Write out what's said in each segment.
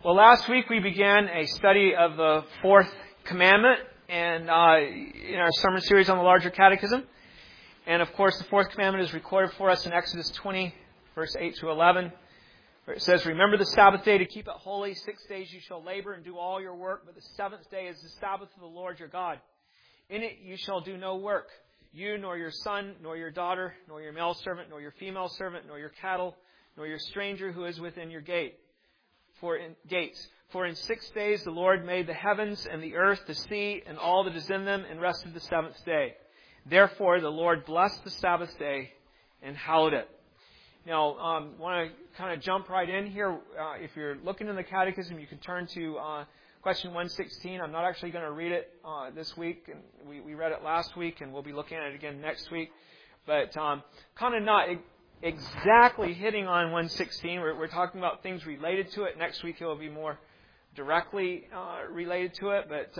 Well, last week we began a study of the fourth commandment and in our sermon series on the larger catechism. And of course, the fourth commandment is recorded for us in Exodus 20, verse 8 to 11, where it says, "Remember the Sabbath day to keep it holy. 6 days you shall labor and do all your work, but the seventh day is the Sabbath of the Lord your God. In it you shall do no work, you nor your son, nor your daughter, nor your male servant, nor your female servant, nor your cattle, nor your stranger who is within your gates. For in 6 days the Lord made the heavens and the earth, the sea, and all that is in them, and rested the seventh day. Therefore the Lord blessed the Sabbath day and hallowed it." Now, I want to kind of jump right in here. If you're looking in the catechism, you can turn to question 116. I'm not actually going to read it this week. And we read it last week, and we'll be looking at it again next week. But kind of not exactly hitting on 116. We're talking about things related to it. Next week it will be more directly related to it. But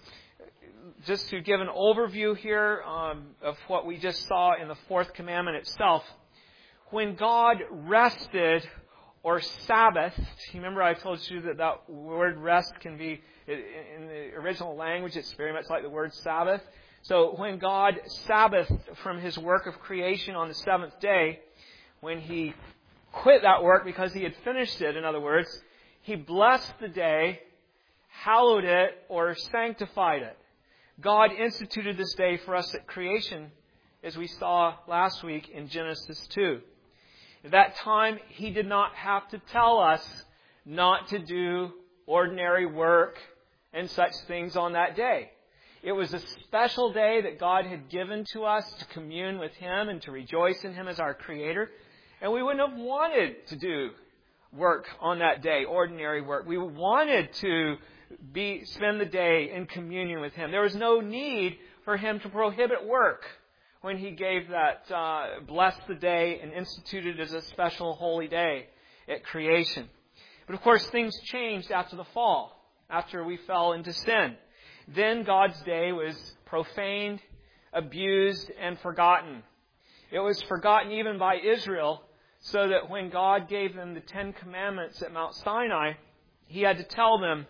just to give an overview here of what we just saw in the fourth commandment itself. When God rested or Sabbath, remember I told you that word rest can be, in the original language, it's very much like the word Sabbath. So when God Sabbathed from His work of creation on the seventh day, when He quit that work because He had finished it, in other words, He blessed the day, hallowed it, or sanctified it. God instituted this day for us at creation, as we saw last week in Genesis 2. At that time, He did not have to tell us not to do ordinary work and such things on that day. It was a special day that God had given to us to commune with Him and to rejoice in Him as our Creator. And we wouldn't have wanted to do work on that day, ordinary work. We wanted to spend the day in communion with Him. There was no need for Him to prohibit work when He gave that, blessed the day and instituted it as a special holy day at creation. But of course, things changed after the fall, after we fell into sin. Then God's day was profaned, abused, and forgotten. It was forgotten even by Israel, so that when God gave them the 10 Commandments at Mount Sinai, He had to tell them,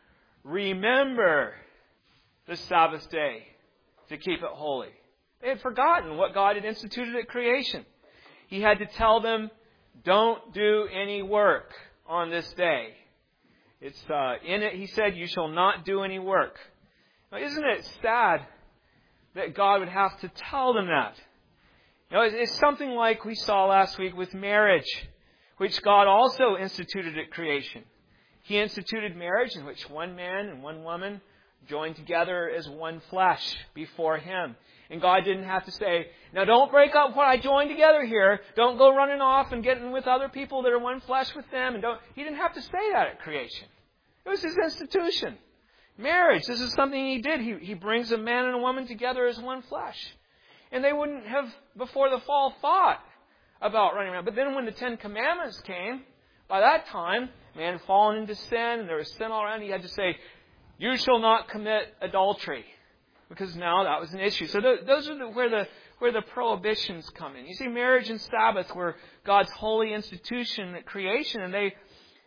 "Remember the Sabbath day to keep it holy." They had forgotten what God had instituted at creation. He had to tell them, "Don't do any work on this day." It's in it, He said, "You shall not do any work." Now, isn't it sad that God would have to tell them that? You know, it's something like we saw last week with marriage, which God also instituted at creation. He instituted marriage in which one man and one woman joined together as one flesh before Him. And God didn't have to say, "Now don't break up what I joined together here. Don't go running off and getting with other people that are one flesh with them." He didn't have to say that at creation. It was His institution. Marriage, this is something He did. He brings a man and a woman together as one flesh. And they wouldn't have, before the fall, thought about running around. But then when the 10 Commandments came, by that time, man had fallen into sin, and there was sin all around. He had to say, "You shall not commit adultery," because now that was an issue. So those are where the prohibitions come in. You see, marriage and Sabbath were God's holy institution at creation, and they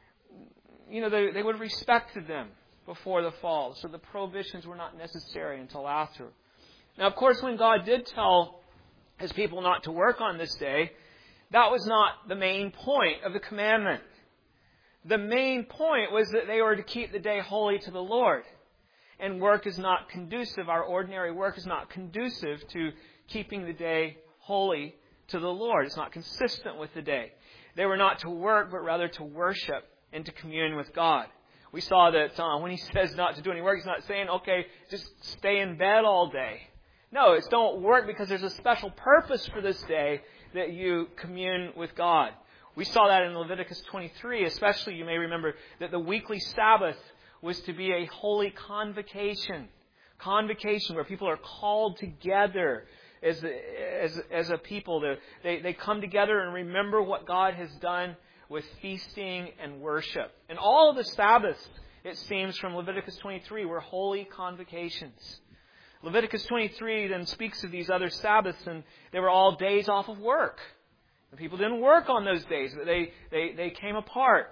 would have respected them before the fall. So the prohibitions were not necessary until after. Now, of course, when God did tell His people not to work on this day, that was not the main point of the commandment. The main point was that they were to keep the day holy to the Lord. And work is not conducive. Our ordinary work is not conducive to keeping the day holy to the Lord. It's not consistent with the day. They were not to work, but rather to worship and to commune with God. We saw that when He says not to do any work, He's not saying, "Okay, just stay in bed all day." No, it's don't work because there's a special purpose for this day that you commune with God. We saw that in Leviticus 23, especially you may remember that the weekly Sabbath was to be a holy convocation. Convocation where people are called together as a people. They come together and remember what God has done with feasting and worship. And all of the Sabbaths, it seems, from Leviticus 23 were holy convocations. Leviticus 23 then speaks of these other Sabbaths, and they were all days off of work. The people didn't work on those days, but they came apart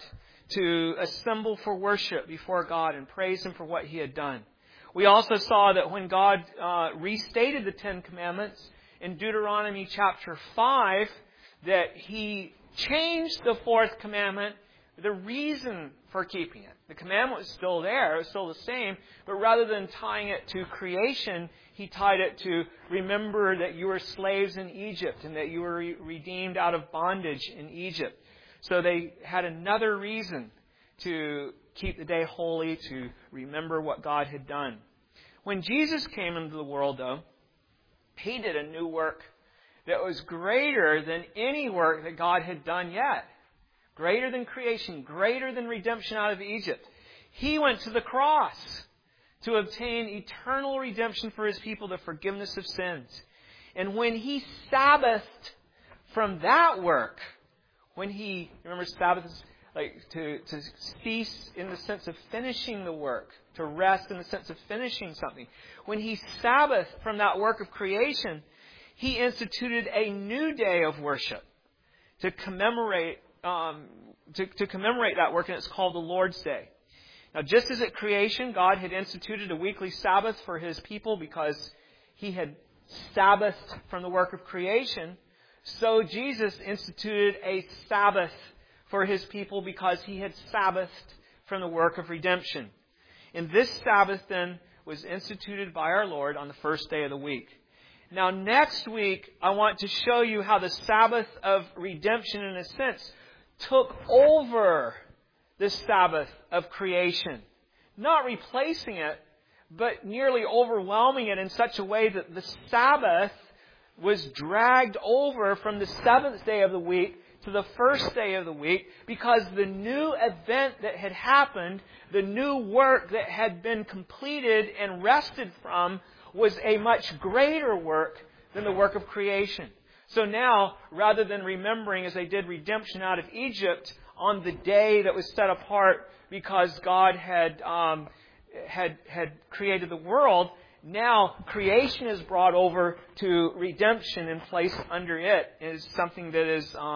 to assemble for worship before God and praise Him for what He had done. We also saw that when God restated the Ten Commandments in Deuteronomy chapter 5, that He changed the fourth commandment, the reason for keeping it. The commandment was still there, it was still the same, but rather than tying it to creation, He tied it to remember that you were slaves in Egypt and that you were redeemed out of bondage in Egypt. So they had another reason to keep the day holy, to remember what God had done. When Jesus came into the world, though, He did a new work that was greater than any work that God had done yet. Greater than creation, greater than redemption out of Egypt. He went to the cross to obtain eternal redemption for His people, the forgiveness of sins. And when He Sabbathed from that work, when He, remember Sabbath is like to cease in the sense of finishing the work, to rest in the sense of finishing something. When He Sabbathed from that work of creation, He instituted a new day of worship to commemorate that work, and it's called the Lord's Day. Now, just as at creation, God had instituted a weekly Sabbath for His people because He had Sabbathed from the work of creation, so Jesus instituted a Sabbath for His people because He had Sabbathed from the work of redemption. And this Sabbath then was instituted by our Lord on the first day of the week. Now, next week, I want to show you how the Sabbath of redemption, in a sense, took over the Sabbath of creation. Not replacing it, but nearly overwhelming it in such a way that the Sabbath was dragged over from the seventh day of the week to the first day of the week, because the new event that had happened, the new work that had been completed and rested from, was a much greater work than the work of creation. So now, rather than remembering as they did redemption out of Egypt on the day that was set apart because God had created the world, now creation is brought over to redemption and placed under it is something that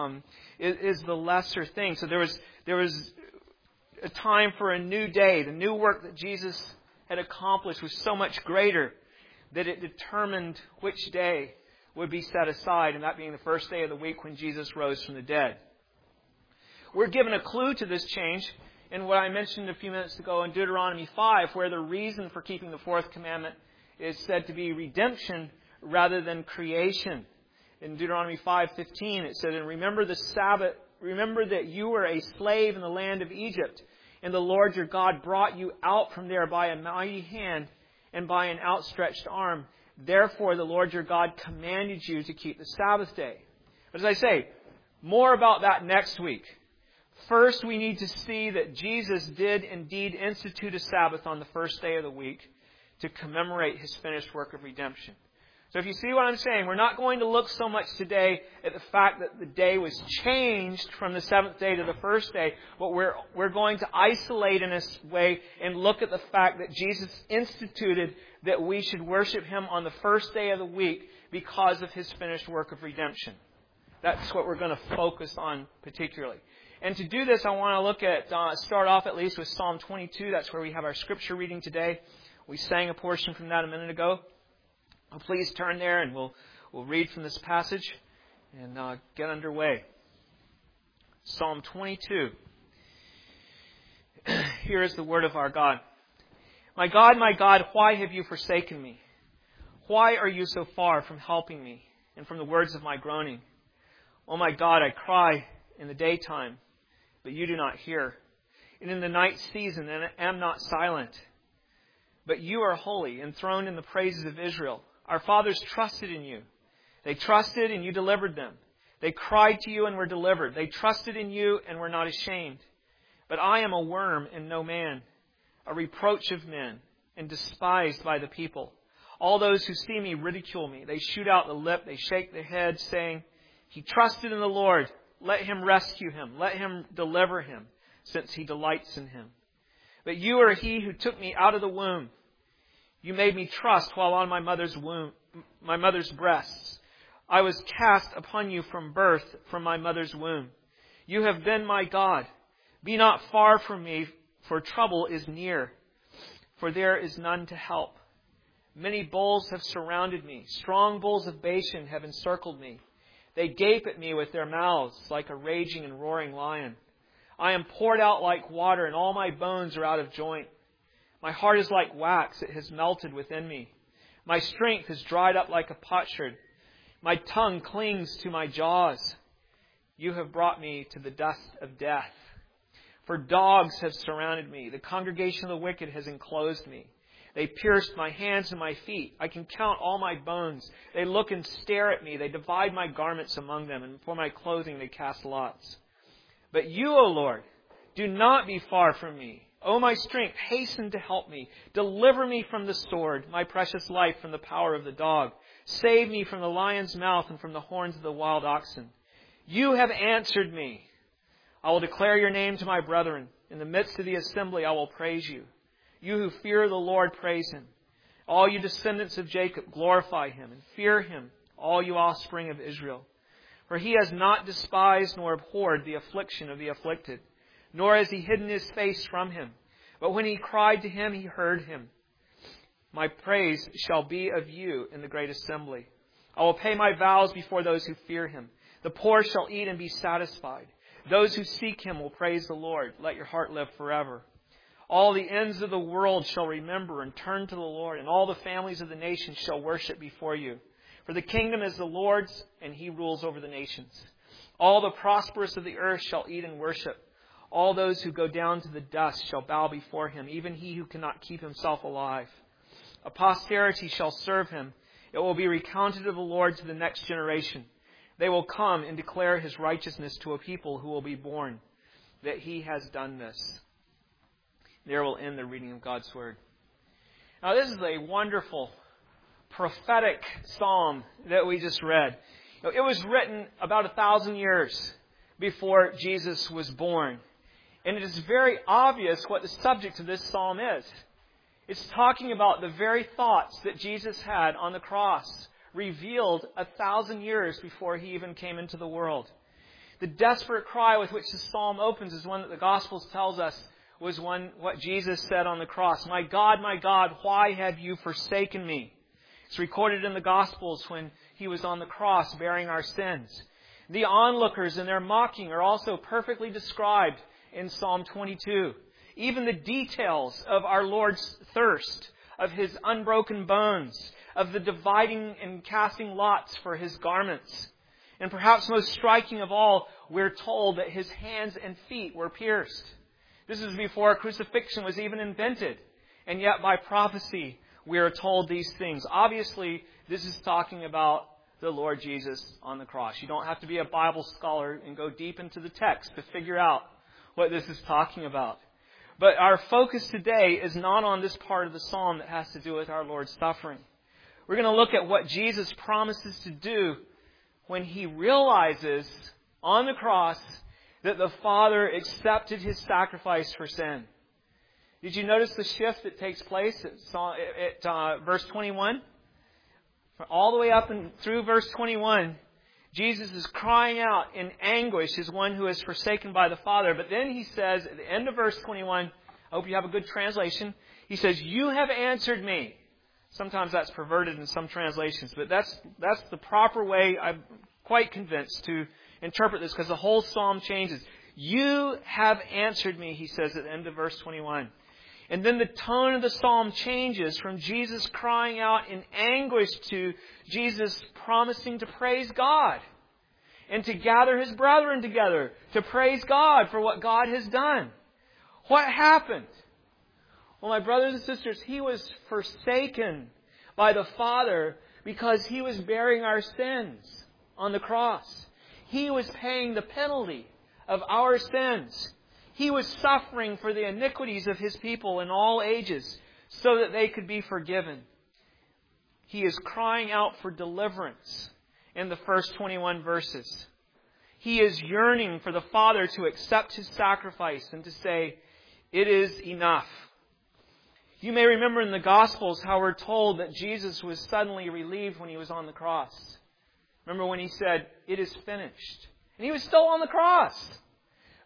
is the lesser thing. So there was a time for a new day. The new work that Jesus had accomplished was so much greater that it determined which day would be set aside, and that being the first day of the week when Jesus rose from the dead. We're given a clue to this change in what I mentioned a few minutes ago in Deuteronomy 5, where the reason for keeping the fourth commandment is said to be redemption rather than creation. In Deuteronomy 5:15, it said, "And remember the Sabbath, remember that you were a slave in the land of Egypt, and the Lord your God brought you out from there by a mighty hand and by an outstretched arm. Therefore, the Lord your God commanded you to keep the Sabbath day." But as I say, more about that next week. First, we need to see that Jesus did indeed institute a Sabbath on the first day of the week to commemorate His finished work of redemption. So if you see what I'm saying, we're not going to look so much today at the fact that the day was changed from the seventh day to the first day, but we're going to isolate in a way and look at the fact that Jesus instituted that we should worship Him on the first day of the week because of His finished work of redemption. That's what we're going to focus on particularly. And to do this, I want to look at, start off at least with Psalm 22. That's where we have our scripture reading today. We sang a portion from that a minute ago. Please turn there and we'll read from this passage and get underway. Psalm 22. Here is the word of our God. My God, why have you forsaken me? Why are you so far from helping me and from the words of my groaning? Oh my God, I cry in the daytime, but you do not hear. And in the night season, and I am not silent. But you are holy, enthroned in the praises of Israel. Our fathers trusted in you. They trusted and you delivered them. They cried to you and were delivered. They trusted in you and were not ashamed. But I am a worm and no man, a reproach of men and despised by the people. All those who see me ridicule me. They shoot out the lip. They shake their head, saying, He trusted in the Lord. Let Him rescue him. Let Him deliver him, since He delights in him. But you are He who took me out of the womb. You made me trust while on my mother's breasts. I was cast upon you from birth, from my mother's womb. You have been my God. Be not far from me, for trouble is near, for there is none to help. Many bulls have surrounded me. Strong bulls of Bashan have encircled me. They gape at me with their mouths like a raging and roaring lion. I am poured out like water, and all my bones are out of joint. My heart is like wax, it has melted within me. My strength is dried up like a potsherd. My tongue clings to my jaws. You have brought me to the dust of death. For dogs have surrounded me. The congregation of the wicked has enclosed me. They pierced my hands and my feet. I can count all my bones. They look and stare at me. They divide my garments among them, and for my clothing they cast lots. But you, O Lord, do not be far from me. O my strength, hasten to help me. Deliver me from the sword, my precious life from the power of the dog. Save me from the lion's mouth and from the horns of the wild oxen. You have answered me. I will declare your name to my brethren. In the midst of the assembly I will praise you. You who fear the Lord, praise Him. All you descendants of Jacob, glorify Him and fear Him, all you offspring of Israel. For He has not despised nor abhorred the affliction of the afflicted, nor has He hidden His face from him. But when he cried to Him, He heard him. My praise shall be of you in the great assembly. I will pay my vows before those who fear Him. The poor shall eat and be satisfied. Those who seek Him will praise the Lord. Let your heart live forever. All the ends of the world shall remember and turn to the Lord, and all the families of the nations shall worship before you. For the kingdom is the Lord's, and He rules over the nations. All the prosperous of the earth shall eat and worship. All those who go down to the dust shall bow before Him, even he who cannot keep himself alive. A posterity shall serve Him. It will be recounted of the Lord to the next generation. They will come and declare His righteousness to a people who will be born, that He has done this. There will end the reading of God's Word. Now, this is a wonderful, prophetic psalm that we just read. It was written about 1,000 years before Jesus was born. And it is very obvious what the subject of this psalm is. It's talking about the very thoughts that Jesus had on the cross, revealed 1,000 years before He even came into the world. The desperate cry with which the psalm opens is one that the Gospels tells us was what Jesus said on the cross. My God, why have you forsaken me? It's recorded in the Gospels when He was on the cross bearing our sins. The onlookers and their mocking are also perfectly described in Psalm 22. Even the details of our Lord's thirst, of His unbroken bones, of the dividing and casting lots for His garments. And perhaps most striking of all, we're told that His hands and feet were pierced. This is before crucifixion was even invented. And yet by prophecy, we are told these things. Obviously, this is talking about the Lord Jesus on the cross. You don't have to be a Bible scholar and go deep into the text to figure out what this is talking about. But our focus today is not on this part of the psalm that has to do with our Lord's suffering. We're going to look at what Jesus promises to do when He realizes on the cross that the Father accepted His sacrifice for sin. Did you notice the shift that takes place at verse 21? All the way up and through verse 21, Jesus is crying out in anguish as one who is forsaken by the Father. But then He says at the end of verse 21, I hope you have a good translation, He says, you have answered me. Sometimes that's perverted in some translations, but that's the proper way, I'm quite convinced, to interpret this, because the whole psalm changes. You have answered me, He says at the end of verse 21. And then the tone of the psalm changes from Jesus crying out in anguish to Jesus promising to praise God and to gather His brethren together to praise God for what God has done. What happened? Well, my brothers and sisters, He was forsaken by the Father because He was bearing our sins on the cross. He was paying the penalty of our sins. He was suffering for the iniquities of His people in all ages so that they could be forgiven. He is crying out for deliverance in the first 21 verses. He is yearning for the Father to accept His sacrifice and to say, it is enough. You may remember in the Gospels how we're told that Jesus was suddenly relieved when He was on the cross. Remember when He said, it is finished. And He was still on the cross.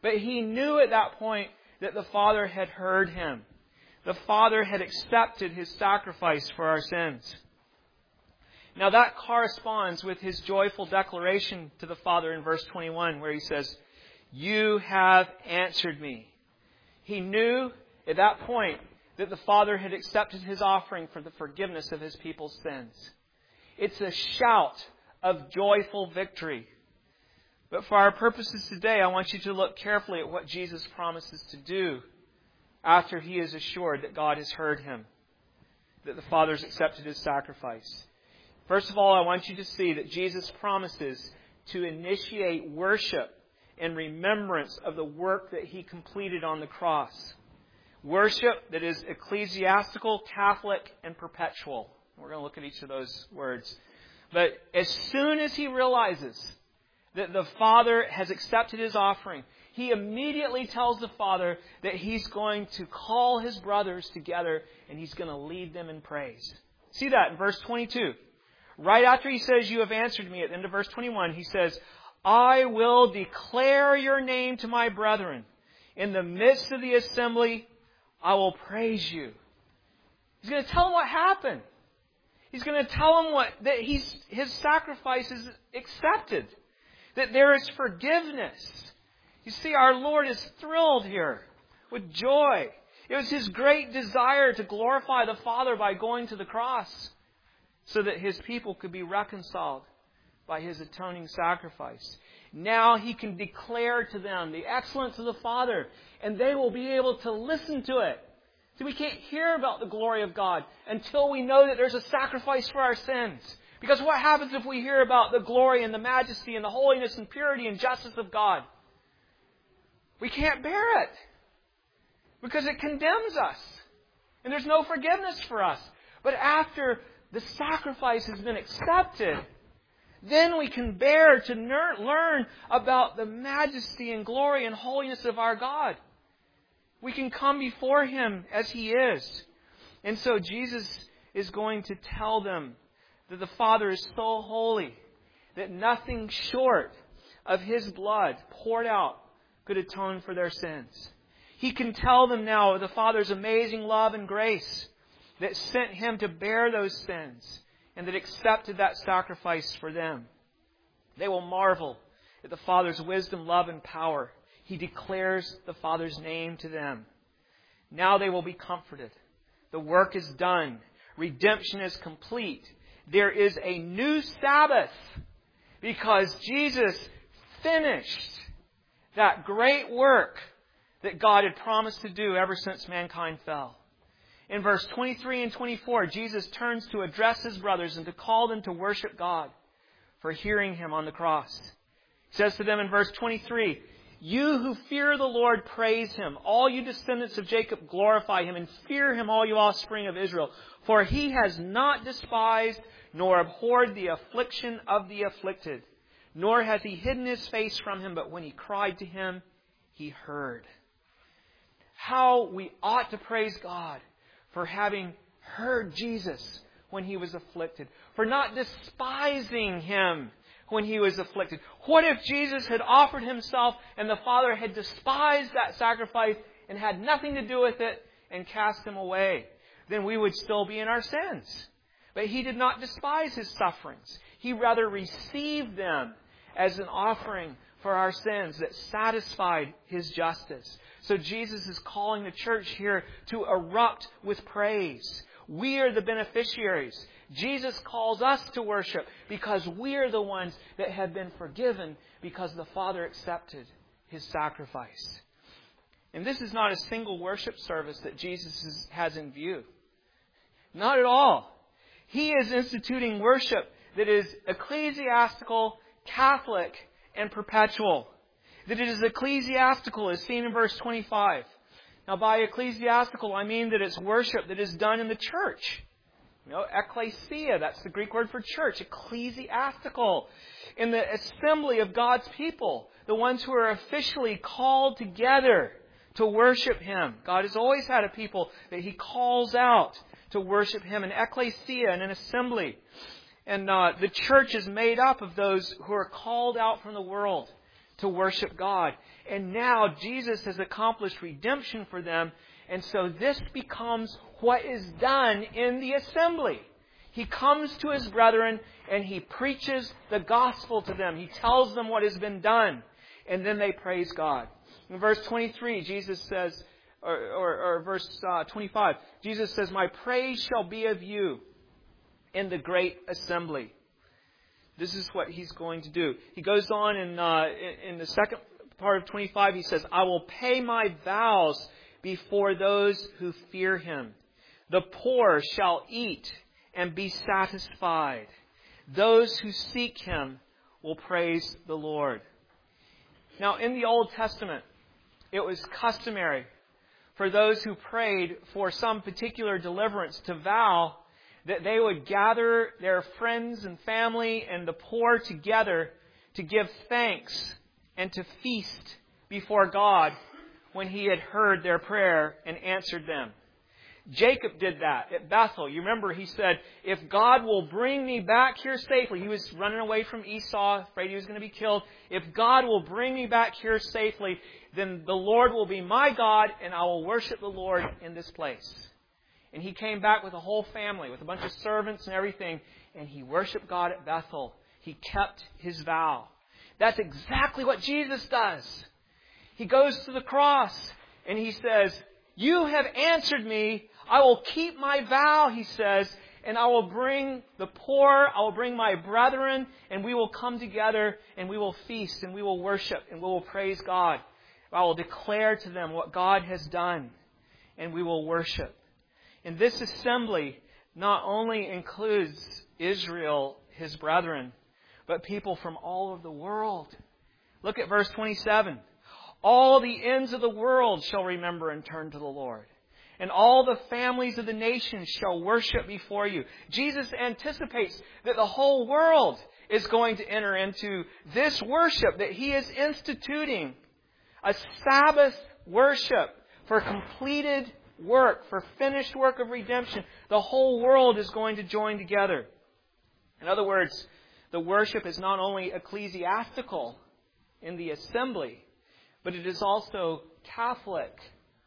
But he knew at that point that the Father had heard him. The Father had accepted his sacrifice for our sins. Now that corresponds with his joyful declaration to the Father in verse 21, where he says, "You have answered me." He knew at that point that the Father had accepted his offering for the forgiveness of his people's sins. It's a shout of joyful victory. But for our purposes today, I want you to look carefully at what Jesus promises to do after he is assured that God has heard him, that the Father has accepted his sacrifice. First of all, I want you to see that Jesus promises to initiate worship in remembrance of the work that he completed on the cross. Worship that is ecclesiastical, Catholic, and perpetual. We're going to look at each of those words. But as soon as he realizes that the Father has accepted his offering, he immediately tells the Father that he's going to call his brothers together and he's going to lead them in praise. See that in verse 22. Right after he says, "You have answered me," at the end of verse 21, he says, "I will declare your name to my brethren. In the midst of the assembly, I will praise you." He's going to tell them what happened. He's going to tell them that his sacrifice is accepted. That there is forgiveness. You see, our Lord is thrilled here with joy. It was his great desire to glorify the Father by going to the cross so that his people could be reconciled by his atoning sacrifice. Now he can declare to them the excellence of the Father, and they will be able to listen to it. See, we can't hear about the glory of God until we know that there's a sacrifice for our sins. Because what happens if we hear about the glory and the majesty and the holiness and purity and justice of God? We can't bear it. Because it condemns us. And there's no forgiveness for us. But after the sacrifice has been accepted, then we can bear to learn about the majesty and glory and holiness of our God. We can come before him as he is. And so Jesus is going to tell them that the Father is so holy that nothing short of his blood poured out could atone for their sins. He can tell them now of the Father's amazing love and grace that sent him to bear those sins and that accepted that sacrifice for them. They will marvel at the Father's wisdom, love, and power. He declares the Father's name to them. Now they will be comforted. The work is done. Redemption is complete. There is a new Sabbath because Jesus finished that great work that God had promised to do ever since mankind fell. In verse 23 and 24, Jesus turns to address his brothers and to call them to worship God for hearing him on the cross. He says to them in verse 23, "You who fear the Lord, praise him. All you descendants of Jacob, glorify him, and fear him, all you offspring of Israel. For he has not despised nor abhorred the affliction of the afflicted, nor has he hidden his face from him, but when he cried to him, he heard." How we ought to praise God for having heard Jesus when he was afflicted, for not despising him when he was afflicted. What if Jesus had offered himself and the Father had despised that sacrifice and had nothing to do with it and cast him away? Then we would still be in our sins. But he did not despise his sufferings. He rather received them as an offering for our sins that satisfied his justice. So Jesus is calling the church here to erupt with praise. We are the beneficiaries. Jesus calls us to worship because we are the ones that have been forgiven because the Father accepted his sacrifice. And this is not a single worship service that Jesus has in view. Not at all. He is instituting worship that is ecclesiastical, Catholic, and perpetual. That it is ecclesiastical as seen in verse 25. Now by ecclesiastical, I mean that it's worship that is done in the church. Ecclesia, that's the Greek word for church. Ecclesiastical. In the assembly of God's people. The ones who are officially called together to worship him. God has always had a people that he calls out to worship him. An ecclesia and an assembly. And the church is made up of those who are called out from the world to worship God. And now Jesus has accomplished redemption for them. And so this becomes what is done in the assembly. He comes to his brethren and he preaches the gospel to them. He tells them what has been done. And then they praise God. In verse 23, Jesus says, or verse 25, Jesus says, "My praise shall be of you in the great assembly." This is what he's going to do. He goes on in the second part of 25, he says, "I will pay my vows before those who fear him. The poor shall eat and be satisfied. Those who seek him will praise the Lord." Now, in the Old Testament, it was customary for those who prayed for some particular deliverance to vow that they would gather their friends and family and the poor together to give thanks and to feast before God when he had heard their prayer and answered them. Jacob did that at Bethel. You remember he said, "If God will bring me back here safely," he was running away from Esau, afraid he was going to be killed. "If God will bring me back here safely, then the Lord will be my God and I will worship the Lord in this place." And he came back with a whole family, with a bunch of servants and everything, and he worshiped God at Bethel. He kept his vow. That's exactly what Jesus does. He goes to the cross and he says, "You have answered me. I will keep my vow," he says, "and I will bring the poor, I will bring my brethren, and we will come together and we will feast and we will worship and we will praise God. I will declare to them what God has done and we will worship." And this assembly not only includes Israel, his brethren, but people from all over the world. Look at verse 27. "All the ends of the world shall remember and turn to the Lord. And all the families of the nations shall worship before you." Jesus anticipates that the whole world is going to enter into this worship that he is instituting. A Sabbath worship for completed work, for finished work of redemption. The whole world is going to join together. In other words, the worship is not only ecclesiastical in the assembly, but it is also Catholic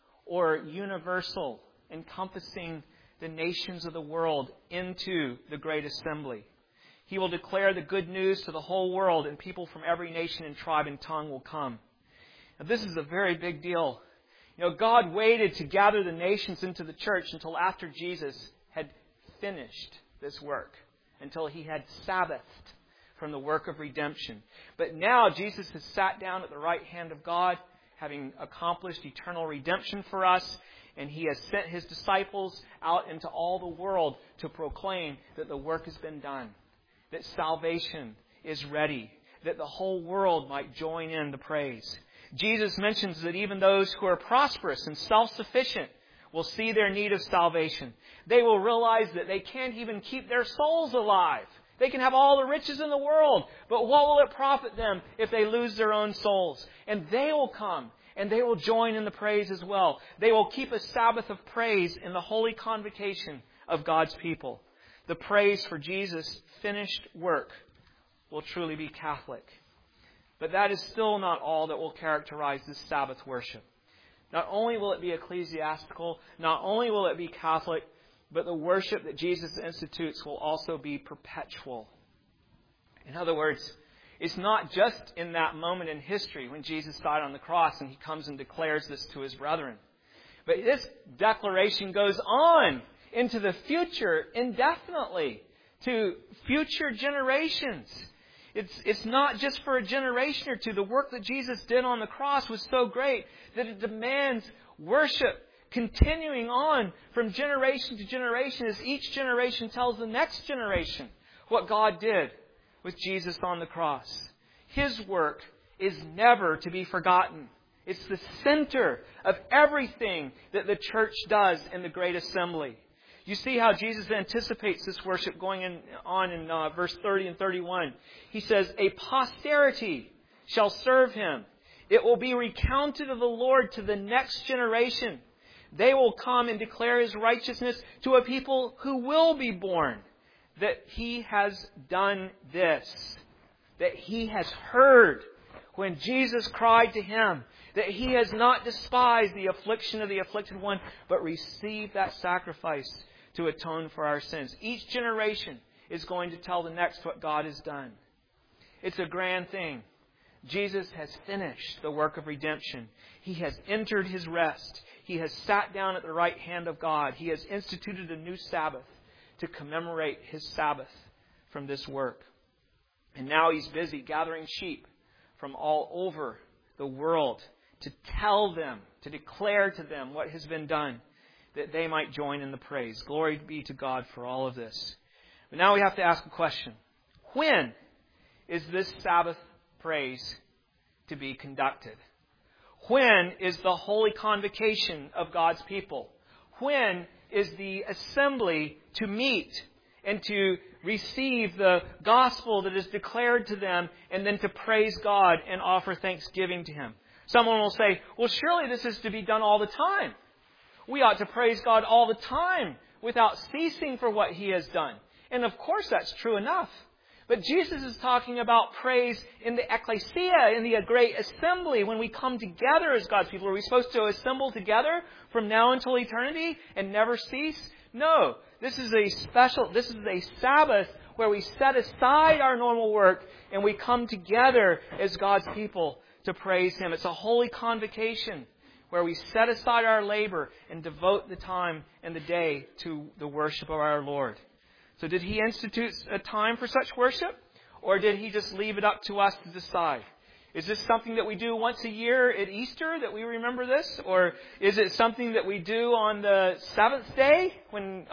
or universal, encompassing the nations of the world into the great assembly. He will declare the good news to the whole world, and people from every nation and tribe and tongue will come. Now, this is a very big deal. God waited to gather the nations into the church until after Jesus had finished this work, until he had Sabbathed from the work of redemption. But now Jesus has sat down at the right hand of God, having accomplished eternal redemption for us, and he has sent his disciples out into all the world to proclaim that the work has been done, that salvation is ready, that the whole world might join in the praise. Jesus mentions that even those who are prosperous and self-sufficient will see their need of salvation. They will realize that they can't even keep their souls alive. They can have all the riches in the world, but what will it profit them if they lose their own souls? And they will come, and they will join in the praise as well. They will keep a Sabbath of praise in the holy convocation of God's people. The praise for Jesus' finished work will truly be Catholic. But that is still not all that will characterize this Sabbath worship. Not only will it be ecclesiastical, not only will it be Catholic, but the worship that Jesus institutes will also be perpetual. In other words, it's not just in that moment in history when Jesus died on the cross and he comes and declares this to his brethren. But this declaration goes on into the future indefinitely to future generations. It's not just for a generation or two. The work that Jesus did on the cross was so great that it demands worship continuing on from generation to generation as each generation tells the next generation what God did with Jesus on the cross. His work is never to be forgotten. It's the center of everything that the church does in the great assembly. You see how Jesus anticipates this worship going on in verse 30 and 31. He says, "A posterity shall serve him. It will be recounted of the Lord to the next generation. They will come and declare his righteousness to a people who will be born, that he has done this, that he has heard when Jesus cried to Him that He has not despised the affliction of the afflicted one, but received that sacrifice to atone for our sins. Each generation is going to tell the next what God has done. It's a grand thing. Jesus has finished the work of redemption. He has entered His rest. He has sat down at the right hand of God. He has instituted a new Sabbath to commemorate His Sabbath from this work. And now He's busy gathering sheep from all over the world to tell them, to declare to them what has been done, that they might join in the praise. Glory be to God for all of this. But now we have to ask a question. When is this Sabbath praise to be conducted? When is the holy convocation of God's people? When is the assembly to meet and to receive the gospel that is declared to them and then to praise God and offer thanksgiving to Him? Someone will say, well, surely this is to be done all the time. We ought to praise God all the time without ceasing for what He has done. And of course that's true enough. But Jesus is talking about praise in the ecclesia, in the great assembly, when we come together as God's people. Are we supposed to assemble together from now until eternity and never cease? No. This is a Sabbath where we set aside our normal work and we come together as God's people to praise Him. It's a holy convocation where we set aside our labor and devote the time and the day to the worship of our Lord. So did He institute a time for such worship? Or did He just leave it up to us to decide? Is this something that we do once a year at Easter, that we remember this? Or is it something that we do on the seventh day when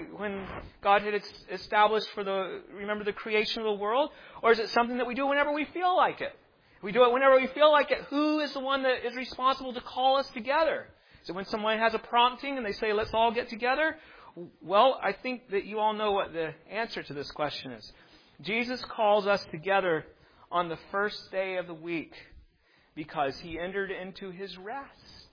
God had established remember the creation of the world? Or is it something that we do whenever we feel like it? We do it whenever we feel like it. Who is the one that is responsible to call us together? Is it when someone has a prompting and they say, let's all get together? Well, I think that you all know what the answer to this question is. Jesus calls us together on the first day of the week because He entered into His rest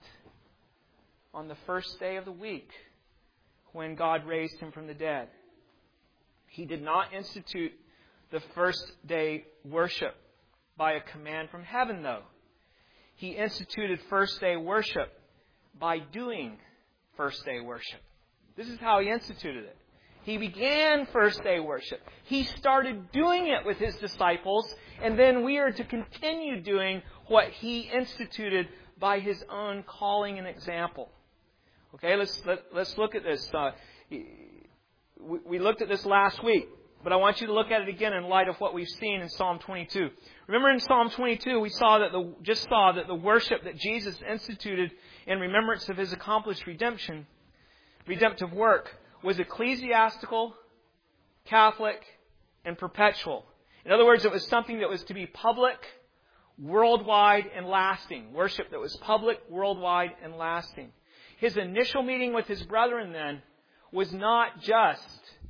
on the first day of the week when God raised Him from the dead. He did not institute the first day worship by a command from heaven, though. He instituted first day worship by doing first day worship. This is how He instituted it. He began first day worship. He started doing it with His disciples, and then we are to continue doing what He instituted by His own calling and example. Okay, let's look at this. We looked at this last week, but I want you to look at it again in light of what we've seen in Psalm 22. Remember in Psalm 22, we saw that the worship that Jesus instituted in remembrance of His accomplished redemptive work was ecclesiastical, Catholic, and perpetual. In other words, it was something that was to be public, worldwide, and lasting. Worship that was public, worldwide, and lasting. His initial meeting with His brethren then was not just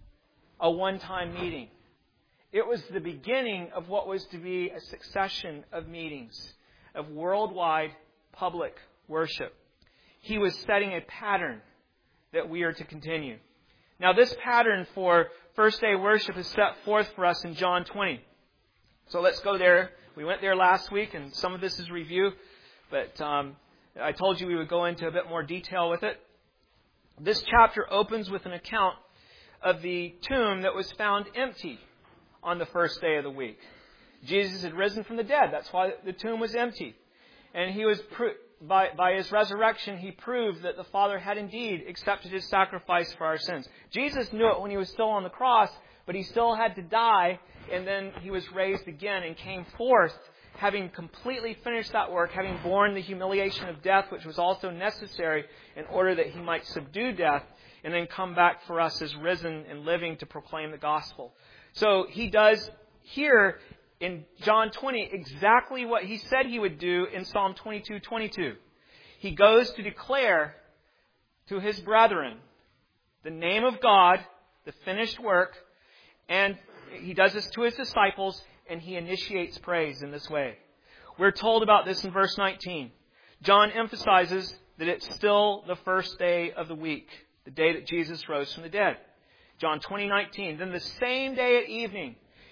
a one-time meeting. It was the beginning of what was to be a succession of meetings, of worldwide public worship. He was setting a pattern that we are to continue. Now, this pattern for first day worship is set forth for us in John 20. So let's go there. We went there last week, and some of this is review, but I told you we would go into a bit more detail with it. This chapter opens with an account of the tomb that was found empty on the first day of the week. Jesus had risen from the dead. That's why the tomb was empty. And He was by His resurrection, He proved that the Father had indeed accepted His sacrifice for our sins. Jesus knew it when He was still on the cross, but He still had to die, and then He was raised again and came forth, having completely finished that work, having borne the humiliation of death, which was also necessary in order that He might subdue death, and then come back for us as risen and living to proclaim the gospel. So He does here in John 20 exactly what He said He would do in Psalm 22:22. He goes to declare to His brethren the name of God, the finished work, and He does this to His disciples, and He initiates praise in this way. We're told about this in verse 19. John emphasizes that it's still the first day of the week, the day that Jesus rose from the dead. John 20:19. Then the same day at evening,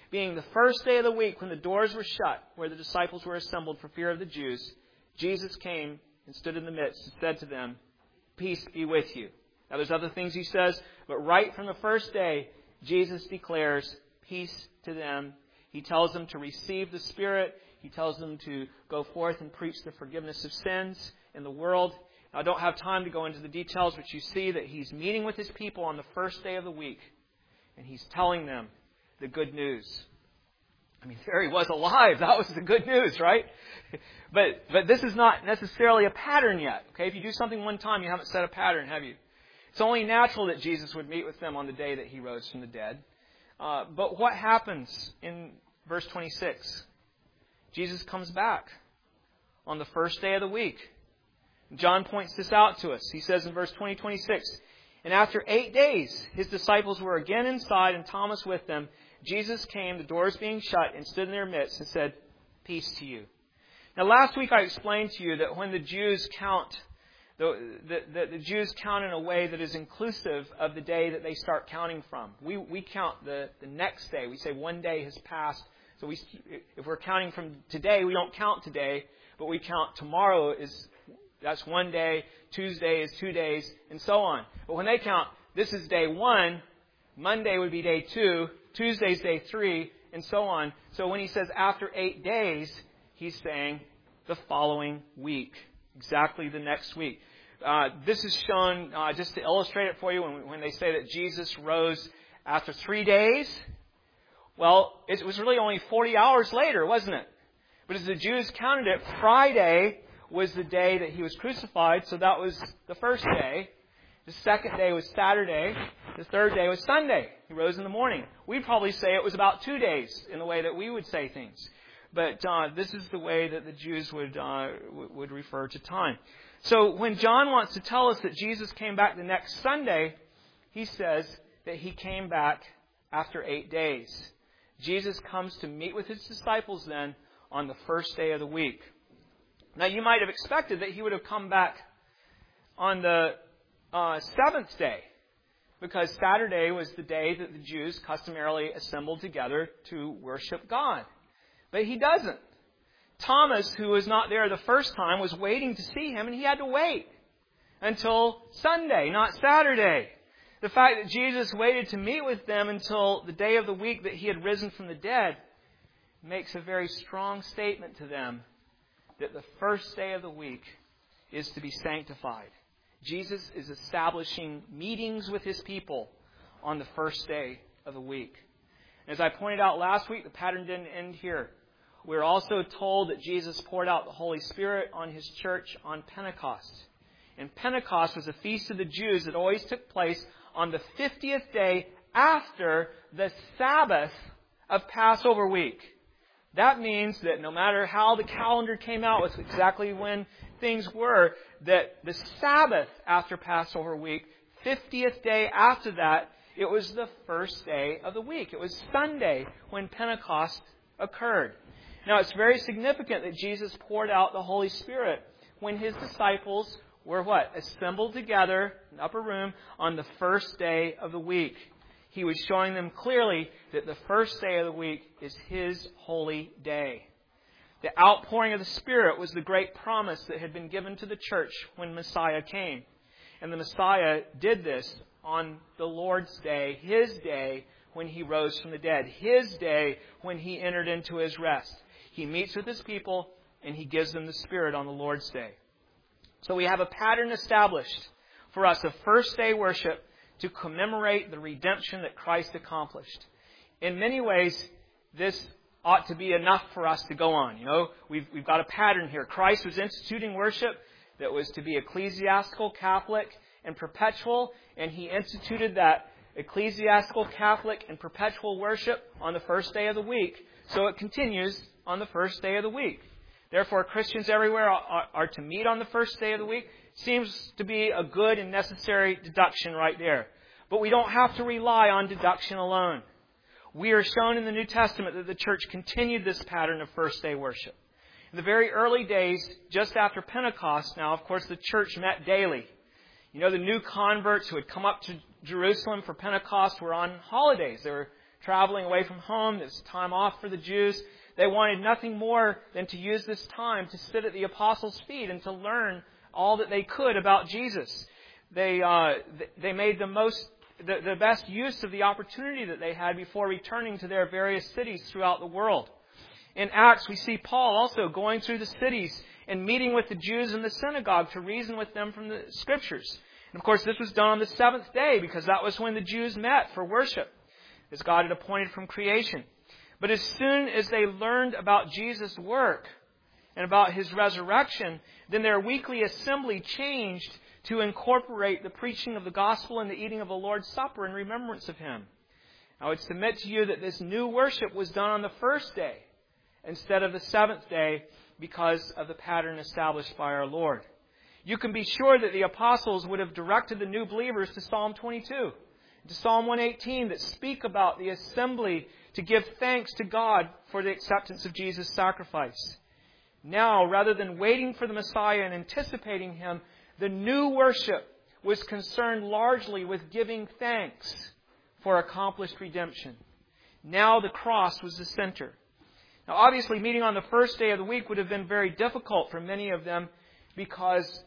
being the first day of the week when the doors were shut, where the disciples were assembled for fear of the Jews, Jesus came and stood in the midst and said to them, "Peace be with you." Now there's other things he says, but right from the first day, Jesus declares peace to them. He tells them to receive the Spirit. He tells them to go forth and preach the forgiveness of sins in the world. Now, I don't have time to go into the details, but you see that he's meeting with his people on the first day of the week, and he's telling them the good news. I mean, there he was alive. That was the good news, right? But this is not necessarily a pattern yet. Okay, if you do something one time, you haven't set a pattern, have you? It's only natural that Jesus would meet with them on the day that he rose from the dead. But what happens in verse 26? Jesus comes back on the first day of the week. John points this out to us. He says in verse 26, "And after 8 days, his disciples were again inside and Thomas with them. Jesus came, the doors being shut, and stood in their midst and said, 'Peace to you.'" Now last week I explained to you that when the Jews count, the Jews count in a way that is inclusive of the day that they start counting from. We count the next day. We say one day has passed. So if we're counting from today, we don't count today, but we count tomorrow that's one day, Tuesday is 2 days, and so on. But when they count, this is day 1, Monday would be day 2, Tuesday's day 3, and so on. So when he says after 8 days, he's saying the following week, exactly the next week. This is shown just to illustrate it for you when they say that Jesus rose after 3 days. Well, it was really only 40 hours later, wasn't it? But as the Jews counted it, Friday was the day that he was crucified, so that was the first day. The second day was Saturday. The third day was Sunday. He rose in the morning. We'd probably say it was about 2 days in the way that we would say things. But this is the way that the Jews would refer to time. So when John wants to tell us that Jesus came back the next Sunday, he says that he came back after 8 days. Jesus comes to meet with his disciples then on the first day of the week. Now, you might have expected that he would have come back on the seventh day, because Saturday was the day that the Jews customarily assembled together to worship God. But he doesn't. Thomas, who was not there the first time, was waiting to see him, and he had to wait until Sunday, not Saturday. The fact that Jesus waited to meet with them until the day of the week that he had risen from the dead makes a very strong statement to them that the first day of the week is to be sanctified. Jesus is establishing meetings with his people on the first day of the week. As I pointed out last week, the pattern didn't end here. We're also told that Jesus poured out the Holy Spirit on his church on Pentecost. And Pentecost was a feast of the Jews that always took place on the 50th day after the Sabbath of Passover week. That means that no matter how the calendar came out with exactly when things were, that the Sabbath after Passover week, 50th day after that, it was the first day of the week. It was Sunday when Pentecost occurred. Now, it's very significant that Jesus poured out the Holy Spirit when his disciples were what? Assembled together in the upper room on the first day of the week. He was showing them clearly that the first day of the week is his holy day. The outpouring of the Spirit was the great promise that had been given to the church when Messiah came. And the Messiah did this on the Lord's day, his day when he rose from the dead, his day when he entered into his rest. He meets with his people and he gives them the Spirit on the Lord's day. So we have a pattern established for us of first day worship to commemorate the redemption that Christ accomplished. In many ways, this ought to be enough for us to go on. You know, we've got a pattern here. Christ was instituting worship that was to be ecclesiastical, Catholic, and perpetual, and he instituted that ecclesiastical, Catholic, and perpetual worship on the first day of the week. So it continues on the first day of the week. Therefore, Christians everywhere are to meet on the first day of the week. Seems to be a good and necessary deduction right there. But we don't have to rely on deduction alone. We are shown in the New Testament that the church continued this pattern of first day worship. In the very early days, just after Pentecost now, of course, the church met daily. You know, the new converts who had come up to Jerusalem for Pentecost were on holidays. They were traveling away from home. It's time off for the Jews. They wanted nothing more than to use this time to sit at the apostles' feet and to learn all that they could about Jesus. They made the best use of the opportunity that they had before returning to their various cities throughout the world. In Acts, we see Paul also going through the cities and meeting with the Jews in the synagogue to reason with them from the Scriptures. And of course, this was done on the seventh day because that was when the Jews met for worship, as God had appointed from creation. But as soon as they learned about Jesus' work and about His resurrection, then their weekly assembly changed to incorporate the preaching of the gospel and the eating of the Lord's Supper in remembrance of Him. I would submit to you that this new worship was done on the first day instead of the seventh day because of the pattern established by our Lord. You can be sure that the apostles would have directed the new believers to Psalm 22, to Psalm 118 that speak about the assembly to give thanks to God for the acceptance of Jesus' sacrifice. Now, rather than waiting for the Messiah and anticipating Him, the new worship was concerned largely with giving thanks for accomplished redemption. Now the cross was the center. Now, obviously, meeting on the first day of the week would have been very difficult for many of them because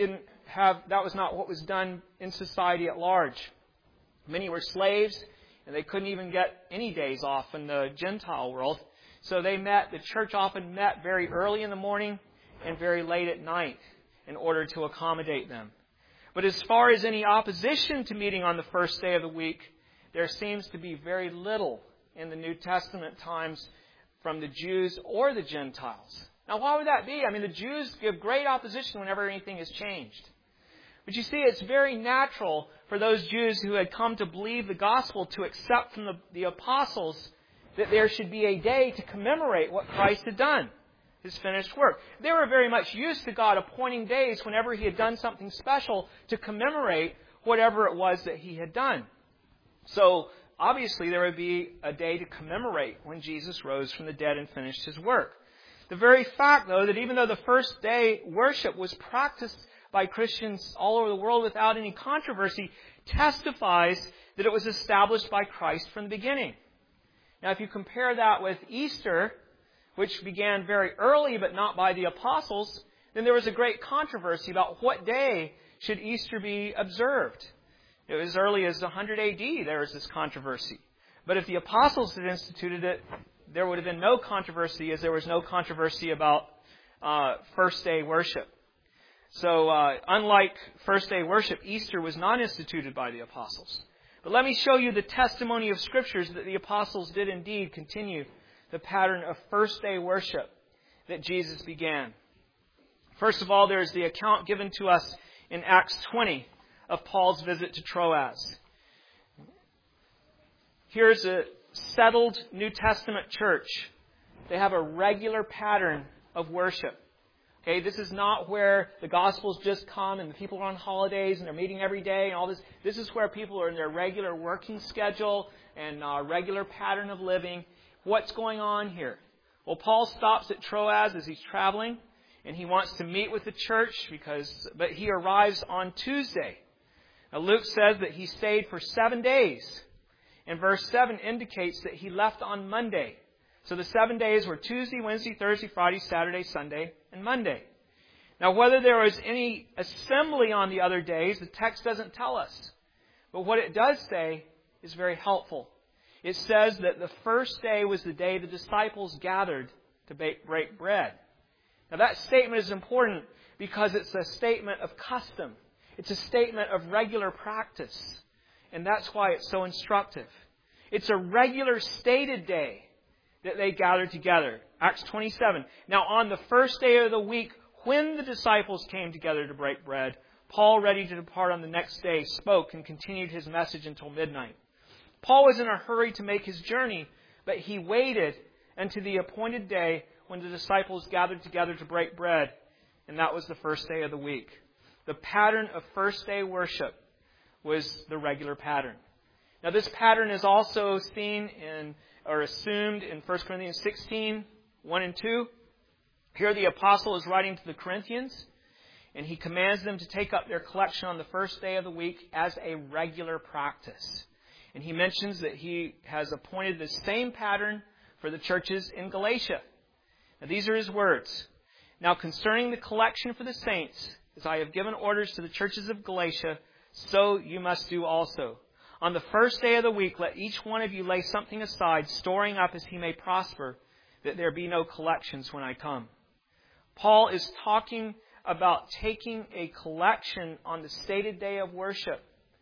that was not what was done in society at large. Many were slaves, and they couldn't even get any days off in the Gentile world. So the church often met very early in the morning and very late at night in order to accommodate them. But as far as any opposition to meeting on the first day of the week, there seems to be very little in the New Testament times from the Jews or the Gentiles. Now, why would that be? I mean, the Jews give great opposition whenever anything is changed. But you see, it's very natural for those Jews who had come to believe the gospel to accept from the apostles that there should be a day to commemorate what Christ had done, His finished work. They were very much used to God appointing days whenever He had done something special to commemorate whatever it was that He had done. So, obviously, there would be a day to commemorate when Jesus rose from the dead and finished His work. The very fact, though, that even though the first day worship was practiced by Christians all over the world without any controversy, testifies that it was established by Christ from the beginning. Now, if you compare that with Easter, which began very early but not by the apostles, then there was a great controversy about what day should Easter be observed. It was as early as 100 AD there was this controversy. But if the apostles had instituted it, there would have been no controversy, as there was no controversy about first day worship. So unlike first day worship, Easter was not instituted by the apostles. But let me show you the testimony of Scriptures that the apostles did indeed continue the pattern of first day worship that Jesus began. First of all, there's the account given to us in Acts 20 of Paul's visit to Troas. Here's a settled New Testament church. They have a regular pattern of worship. Okay, this is not where the Gospels just come and the people are on holidays and they're meeting every day and all this. This is where people are in their regular working schedule and regular pattern of living. What's going on here? Well, Paul stops at Troas as he's traveling and he wants to meet with the church but he arrives on Tuesday. Now, Luke says that he stayed for 7 days. And verse 7 indicates that he left on Monday. So the 7 days were Tuesday, Wednesday, Thursday, Friday, Saturday, Sunday, and Monday. Now, whether there was any assembly on the other days, the text doesn't tell us. But what it does say is very helpful. It says that the first day was the day the disciples gathered to break bread. Now, that statement is important because it's a statement of custom. It's a statement of regular practice. And that's why it's so instructive. It's a regular stated day that they gathered together. Acts 27. Now, on the first day of the week, when the disciples came together to break bread, Paul, ready to depart on the next day, spoke and continued his message until midnight. Paul was in a hurry to make his journey, but he waited until the appointed day when the disciples gathered together to break bread, and that was the first day of the week. The pattern of first day worship was the regular pattern. Now, this pattern is also seen assumed in 1 Corinthians 16, 1 and 2. Here the apostle is writing to the Corinthians, and he commands them to take up their collection on the first day of the week as a regular practice. And he mentions that he has appointed the same pattern for the churches in Galatia. Now, these are his words. Now, concerning the collection for the saints, as I have given orders to the churches of Galatia, so you must do also. On the first day of the week, let each one of you lay something aside, storing up as he may prosper, that there be no collections when I come. Paul is talking about taking a collection on the stated day of worship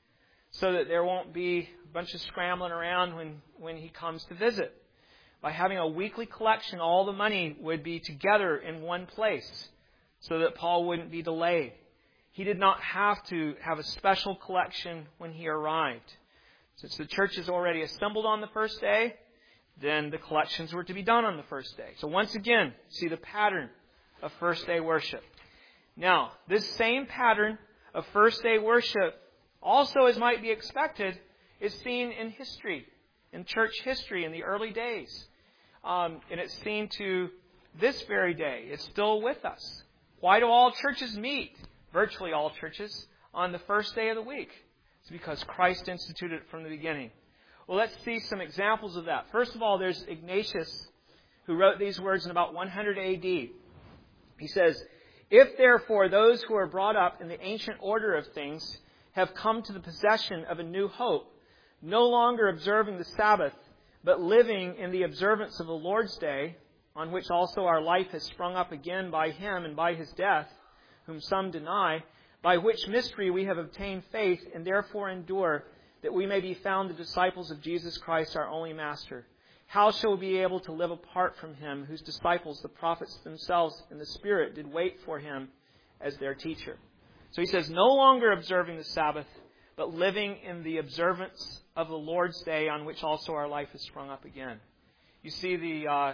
so that there won't be a bunch of scrambling around when he comes to visit. By having a weekly collection, all the money would be together in one place so that Paul wouldn't be delayed. He did not have to have a special collection when he arrived. Since the church is already assembled on the first day, then the collections were to be done on the first day. So once again, see the pattern of first day worship. Now, this same pattern of first day worship, also as might be expected, is seen in history, in church history in the early days. And it's seen to this very day. It's still with us. Why do all churches meet, virtually all churches, on the first day of the week? It's because Christ instituted it from the beginning. Well, let's see some examples of that. First of all, there's Ignatius, who wrote these words in about 100 A.D. He says, "If therefore those who are brought up in the ancient order of things have come to the possession of a new hope, no longer observing the Sabbath, but living in the observance of the Lord's day, on which also our life has sprung up again by him and by his death, whom some deny, by which mystery we have obtained faith and therefore endure, that we may be found the disciples of Jesus Christ, our only Master. How shall we be able to live apart from him, whose disciples, the prophets themselves in the Spirit, did wait for him as their teacher?" So he says, no longer observing the Sabbath, but living in the observance of the Lord's day, on which also our life has sprung up again. You see the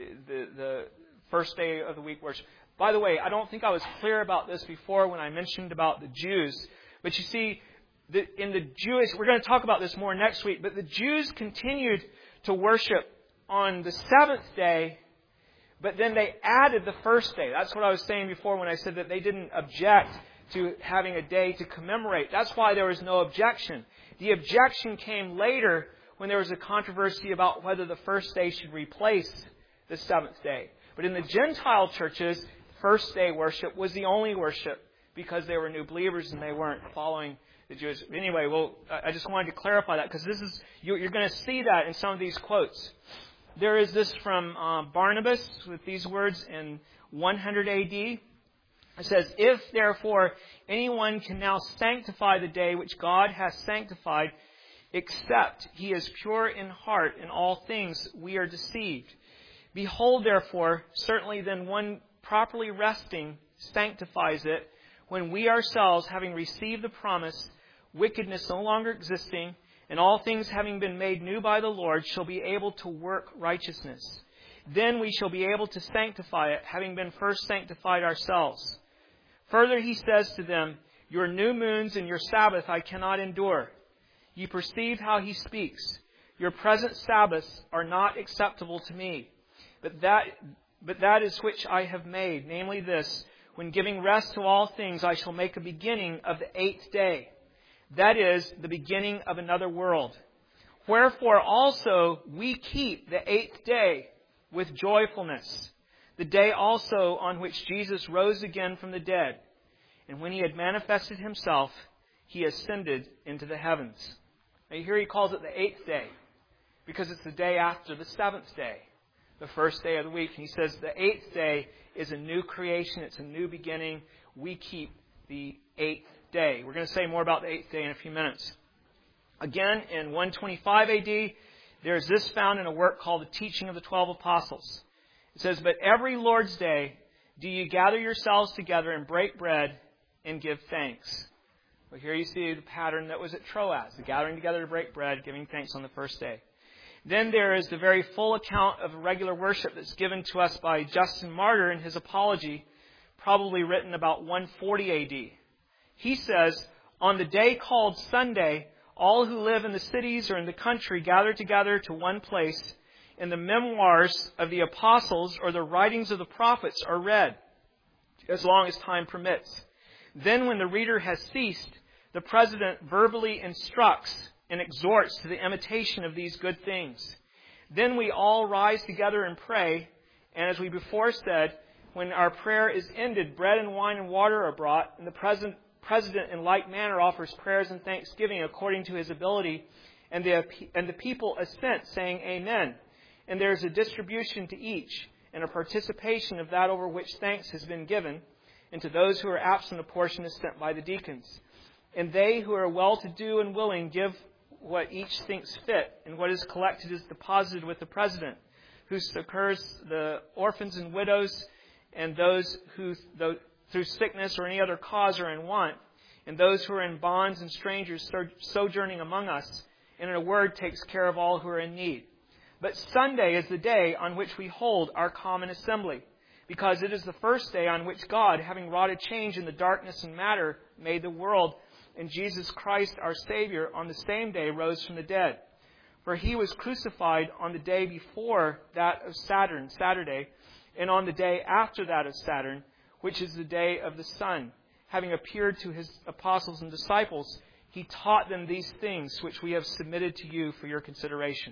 first day of the week worship. By the way, I don't think I was clear about this before when I mentioned about the Jews. But you see, in the Jewish, we're going to talk about this more next week, but the Jews continued to worship on the seventh day, but then they added the first day. That's what I was saying before when I said that they didn't object to having a day to commemorate. That's why there was no objection. The objection came later when there was a controversy about whether the first day should replace the seventh day. But in the Gentile churches, first day worship was the only worship because they were new believers and they weren't following the Jews. Anyway, I just wanted to clarify that because you're going to see that in some of these quotes. There is this from Barnabas with these words in 100 A.D. It says, "If therefore anyone can now sanctify the day which God has sanctified, except he is pure in heart, in all things we are deceived. Behold, therefore, certainly then one properly resting sanctifies it, when we ourselves, having received the promise, wickedness no longer existing, and all things having been made new by the Lord, shall be able to work righteousness. Then we shall be able to sanctify it, having been first sanctified ourselves. Further he says to them, Your new moons and your Sabbath I cannot endure. Ye perceive how he speaks. Your present Sabbaths are not acceptable to me. But that is which I have made, namely this, when giving rest to all things, I shall make a beginning of the 8th day. That is, the beginning of another world. Wherefore also we keep the 8th day with joyfulness, the day also on which Jesus rose again from the dead. And when he had manifested himself, he ascended into the heavens. Now here he calls it the 8th day, because it's the day after the 7th day, the first day of the week. And he says the 8th day is a new creation. It's a new beginning. We keep the 8th day. We're going to say more about the 8th day in a few minutes. Again, in 125 A.D., there's this found in a work called The Teaching of the 12 Apostles. It says, But every Lord's day do you gather yourselves together and break bread and give thanks. Well, here you see the pattern that was at Troas, the gathering together to break bread, giving thanks on the first day. Then there is the very full account of regular worship that's given to us by Justin Martyr in his Apology, probably written about 140 A.D. He says, On the day called Sunday, all who live in the cities or in the country gather together to one place, and the memoirs of the apostles or the writings of the prophets are read, as long as time permits. Then when the reader has ceased, the president verbally instructs and exhorts to the imitation of these good things. Then we all rise together and pray, and as we before said, when our prayer is ended, bread and wine and water are brought, and the President in like manner offers prayers and thanksgiving according to his ability, and the people assent, saying Amen. And there is a distribution to each, and a participation of that over which thanks has been given, and to those who are absent a portion is sent by the deacons. And they who are well-to-do and willing give what each thinks fit, and what is collected is deposited with the President, who succors the orphans and widows, and those who, through sickness or any other cause, are in want, and those who are in bonds and strangers sojourning among us, and in a word takes care of all who are in need. But Sunday is the day on which we hold our common assembly, because it is the first day on which God, having wrought a change in the darkness and matter, made the world, and Jesus Christ our Savior on the same day rose from the dead. For he was crucified on the day before that of Saturday, and on the day after that of Saturn, which is the day of the sun. Having appeared to his apostles and disciples, he taught them these things which we have submitted to you for your consideration.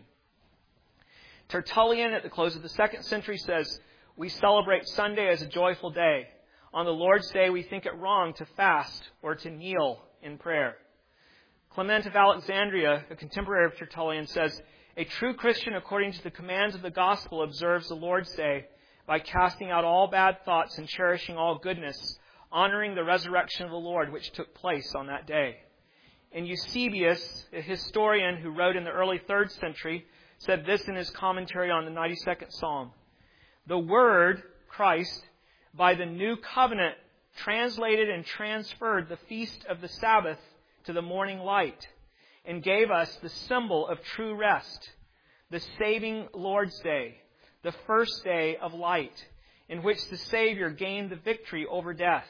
Tertullian, at the close of the 2nd century, says, we celebrate Sunday as a joyful day. On the Lord's Day, we think it wrong to fast or to kneel in prayer. Clement of Alexandria, a contemporary of Tertullian, says, a true Christian, according to the commands of the gospel, observes the Lord's Day by casting out all bad thoughts and cherishing all goodness, honoring the resurrection of the Lord, which took place on that day. And Eusebius, a historian who wrote in the early 3rd century, said this in his commentary on the 92nd Psalm. The Word, Christ, by the new covenant, translated and transferred the feast of the Sabbath to the morning light, and gave us the symbol of true rest, the saving Lord's Day, the first day of light, in which the Savior gained the victory over death.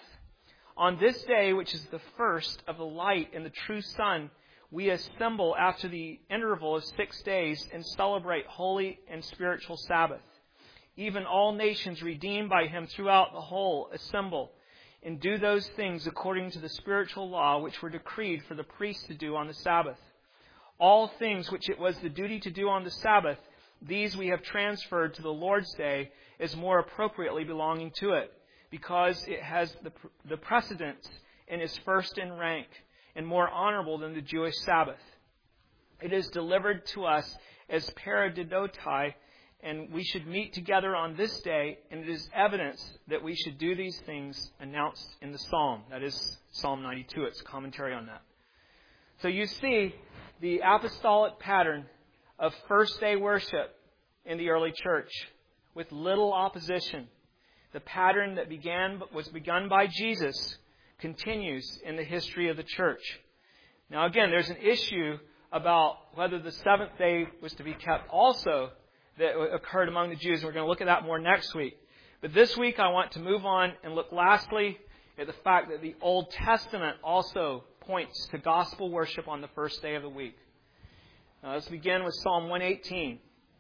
On this day, which is the first of the light and the true sun, we assemble after the interval of 6 days and celebrate holy and spiritual Sabbath. Even all nations redeemed by him throughout the whole assemble and do those things according to the spiritual law which were decreed for the priests to do on the Sabbath. All things which it was the duty to do on the Sabbath, these we have transferred to the Lord's Day as more appropriately belonging to it, because it has the precedence and is first in rank and more honorable than the Jewish Sabbath. It is delivered to us as paradidotai, and we should meet together on this day, and it is evidence that we should do these things announced in the Psalm. That is Psalm 92. It's commentary on that. So you see the apostolic pattern of first day worship in the early church with little opposition. The pattern that was begun by Jesus continues in the history of the church. Now again, there's an issue about whether the seventh day was to be kept also that occurred among the Jews. We're going to look at that more next week. But this week I want to move on and look lastly at the fact that the Old Testament also points to gospel worship on the first day of the week. Now let's begin with Psalm 118.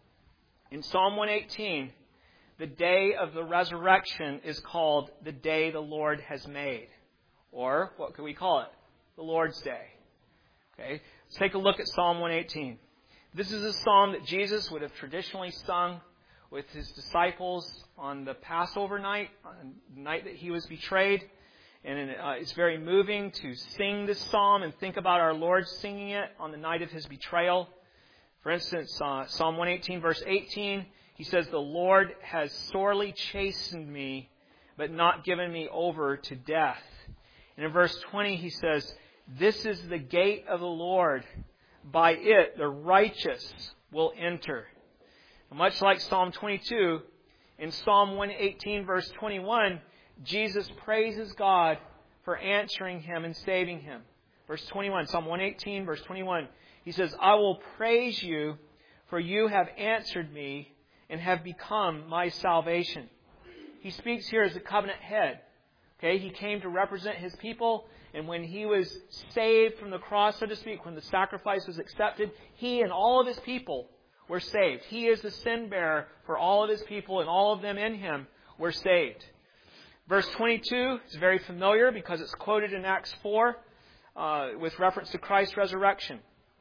In Psalm 118, the day of the resurrection is called the day the Lord has made. Or, what could we call it? The Lord's Day. Okay, let's take a look at Psalm 118. This is a psalm that Jesus would have traditionally sung with his disciples on the Passover night, on the night that he was betrayed. And it's very moving to sing this psalm and think about our Lord singing it on the night of his betrayal. For instance, Psalm 118, verse 18, he says, the Lord has sorely chastened me, but not given me over to death. And in verse 20, he says, this is the gate of the Lord. By it, the righteous will enter. And much like Psalm 22, in Psalm 118, verse 21, Jesus praises God for answering him and saving him. Verse 21, Psalm 118, verse 21, he says, I will praise you, for you have answered me and have become my salvation. He speaks here as a covenant head. Okay, he came to represent his people, and when he was saved from the cross, so to speak, when the sacrifice was accepted, he and all of his people were saved. He is the sin bearer for all of his people, and all of them in him were saved. Verse 22 is very familiar because it's quoted in Acts 4 with reference to Christ's resurrection.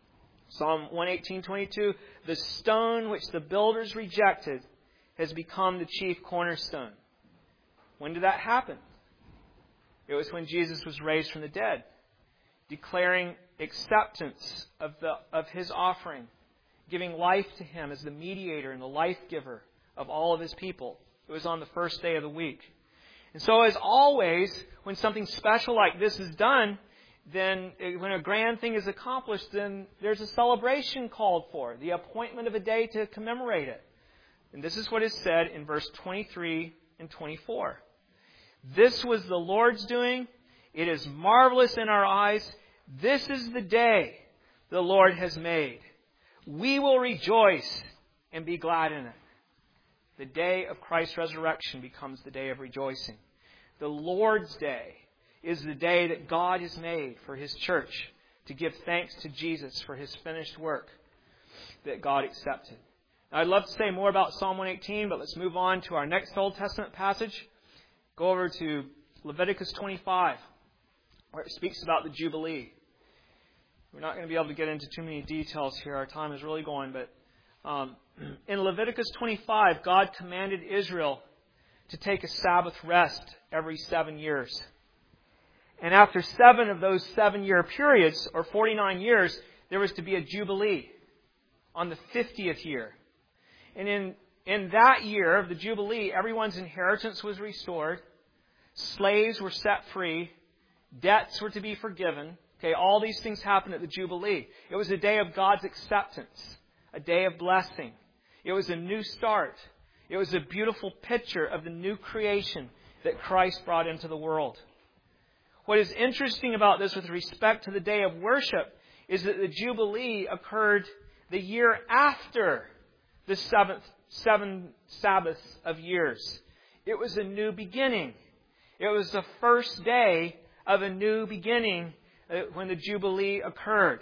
Psalm 118:22, the stone which the builders rejected has become the chief cornerstone. When did that happen? It was when Jesus was raised from the dead, declaring acceptance of His offering, giving life to Him as the mediator and the life giver of all of His people. It was on the first day of the week. And so as always, when something special like this is done, then when a grand thing is accomplished, then there's a celebration called for, the appointment of a day to commemorate it. And this is what is said in verse 23 and 24. This was the Lord's doing. It is marvelous in our eyes. This is the day the Lord has made. We will rejoice and be glad in it. The day of Christ's resurrection becomes the day of rejoicing. The Lord's day is the day that God has made for His church to give thanks to Jesus for His finished work that God accepted. Now, I'd love to say more about Psalm 118, but let's move on to our next Old Testament passage. Go over to Leviticus 25, where it speaks about the Jubilee. We're not going to be able to get into too many details here. Our time is really going, but in Leviticus 25, God commanded Israel to take a Sabbath rest every 7 years. And after 7 of those 7-year periods, or 49 years, there was to be a Jubilee on the 50th year. And in that year of the Jubilee, everyone's inheritance was restored. Slaves were set free. Debts were to be forgiven. Okay, all these things happened at the Jubilee. It was a day of God's acceptance, a day of blessing. It was a new start. It was a beautiful picture of the new creation that Christ brought into the world. What is interesting about this with respect to the day of worship is that the Jubilee occurred the year after the seven Sabbaths of years. It was a new beginning. It was the first day of a new beginning when the Jubilee occurred.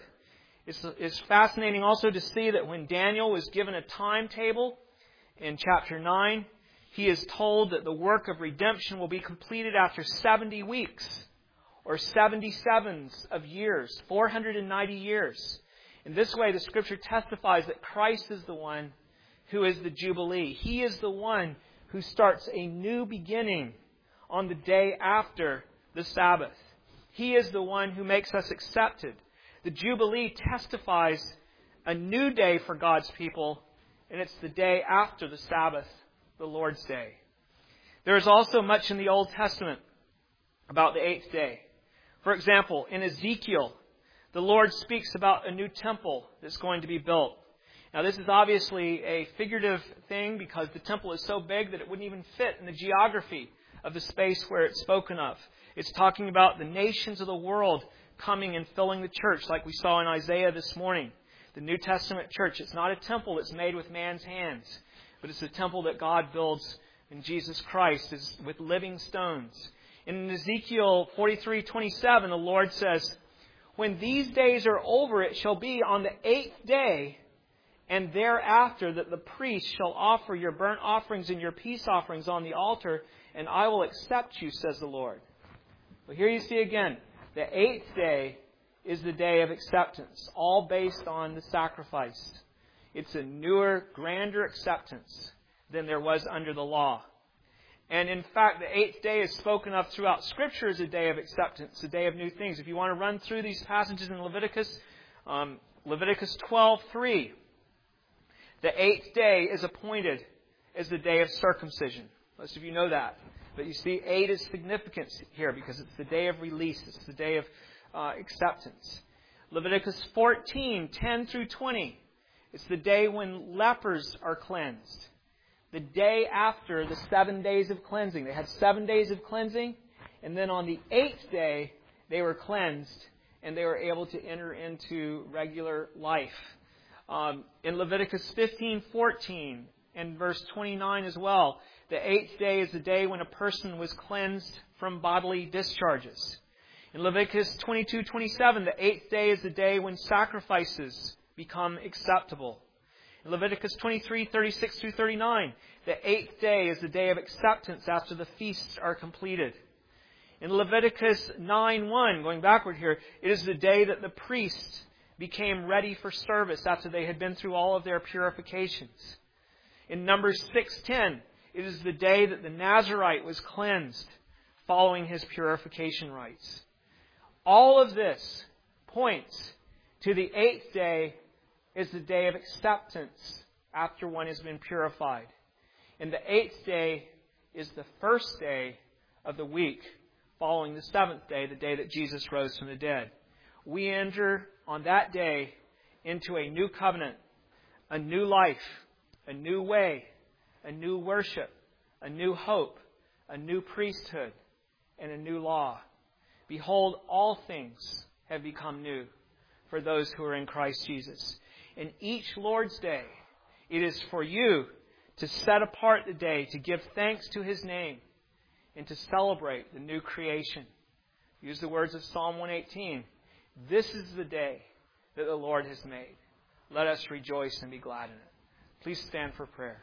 It's fascinating also to see that when Daniel was given a timetable in chapter 9, he is told that the work of redemption will be completed after 70 weeks, or 77s of years, 490 years. In this way, the Scripture testifies that Christ is the one who is the Jubilee. He is the one who starts a new beginning on the day after the Sabbath. He is the one who makes us accepted. The Jubilee testifies a new day for God's people, and it's the day after the Sabbath, the Lord's Day. There is also much in the Old Testament about the 8th day. For example, in Ezekiel, the Lord speaks about a new temple that's going to be built. Now, this is obviously a figurative thing because the temple is so big that it wouldn't even fit in the geography of the space where it's spoken of. It's talking about the nations of the world coming and filling the church like we saw in Isaiah this morning. The New Testament church, it's not a temple that's made with man's hands, but it's a temple that God builds in Jesus Christ with living stones. In Ezekiel 43:27, the Lord says, "When these days are over, it shall be on the 8th day, and thereafter that the priest shall offer your burnt offerings and your peace offerings on the altar, and I will accept you, says the Lord." Well, here you see again, the 8th day is the day of acceptance, all based on the sacrifice. It's a newer, grander acceptance than there was under the law. And in fact, the 8th day is spoken of throughout Scripture as a day of acceptance, a day of new things. If you want to run through these passages in Leviticus, Leviticus 12:3, the 8th day is appointed as the day of circumcision. Most of you know that. But you see, 8 is significant here because it's the day of release. It's the day of acceptance. Leviticus 14:10 through 20. It's the day when lepers are cleansed. The day after the 7 days of cleansing. They had 7 days of cleansing, and then on the 8th day, they were cleansed, and they were able to enter into regular life. In Leviticus 15:14 and verse 29 as well, the 8th day is the day when a person was cleansed from bodily discharges. In Leviticus 22:27, the 8th day is the day when sacrifices become acceptable. In Leviticus 23:36 through 39, the 8th day is the day of acceptance after the feasts are completed. In Leviticus 9:1, going backward here, it is the day that the priest became ready for service after they had been through all of their purifications. In Numbers 6:10, it is the day that the Nazirite was cleansed following his purification rites. All of this points to the 8th day is the day of acceptance after one has been purified. And the 8th day is the first day of the week following the 7th day, the day that Jesus rose from the dead. We enter on that day into a new covenant, a new life, a new way, a new worship, a new hope, a new priesthood, and a new law. Behold, all things have become new for those who are in Christ Jesus. And each Lord's Day, it is for you to set apart the day to give thanks to His name and to celebrate the new creation. Use the words of Psalm 118. This is the day that the Lord has made. Let us rejoice and be glad in it. Please stand for prayer.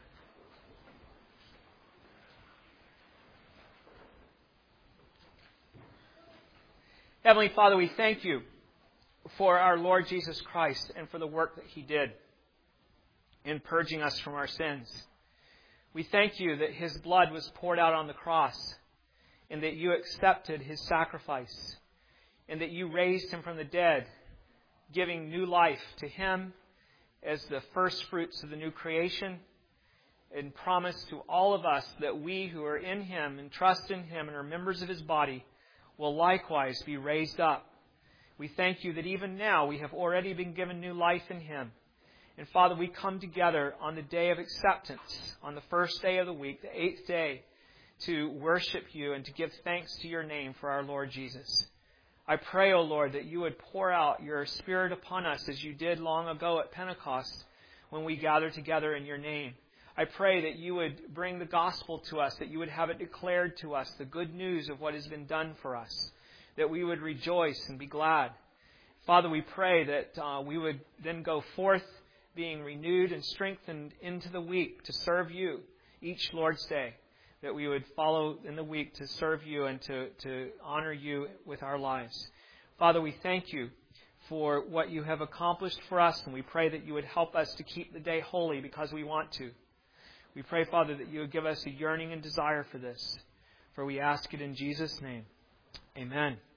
Heavenly Father, we thank you for our Lord Jesus Christ and for the work that He did in purging us from our sins. We thank you that His blood was poured out on the cross and that you accepted His sacrifice and that you raised Him from the dead, giving new life to Him as the first fruits of the new creation, and promise to all of us that we who are in Him and trust in Him and are members of His body will likewise be raised up. We thank you that even now we have already been given new life in Him. And Father, we come together on the day of acceptance, on the first day of the week, the 8th day, to worship you and to give thanks to your name for our Lord Jesus. I pray, O Lord, that you would pour out your Spirit upon us as you did long ago at Pentecost when we gathered together in your name. I pray that you would bring the gospel to us, that you would have it declared to us, the good news of what has been done for us, that we would rejoice and be glad. Father, we pray that we would then go forth being renewed and strengthened into the week to serve you each Lord's Day, that we would follow in the week to serve you and to honor you with our lives. Father, we thank you for what you have accomplished for us, and we pray that you would help us to keep the day holy because we want to. We pray, Father, that you would give us a yearning and desire for this, for we ask it in Jesus' name. Amen.